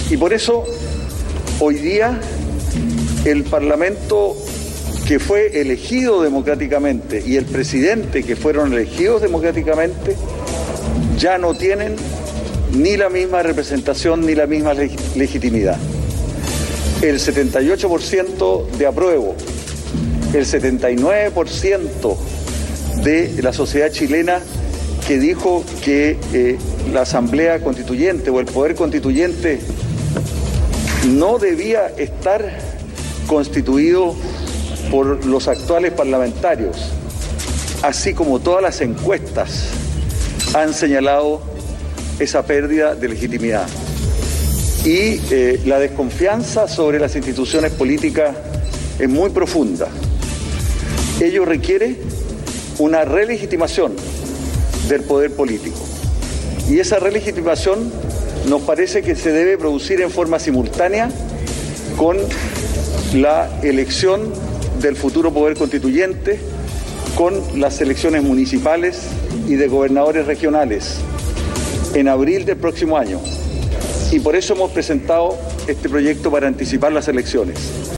Y por eso, hoy día, el Parlamento que fue elegido democráticamente y el presidente que fueron elegidos democráticamente ya no tienen ni la misma representación ni la misma legitimidad. El 78% de apruebo, el 79% de la sociedad chilena que dijo que la Asamblea Constituyente o el Poder Constituyente no debía estar constituido por los actuales parlamentarios, así como todas las encuestas han señalado esa pérdida de legitimidad. Y la desconfianza sobre las instituciones políticas es muy profunda. Ello requiere una relegitimación del poder político. Y esa relegitimación nos parece que se debe producir en forma simultánea con la elección del futuro poder constituyente, con las elecciones municipales y de gobernadores regionales en abril del próximo año. Y por eso hemos presentado este proyecto para anticipar las elecciones.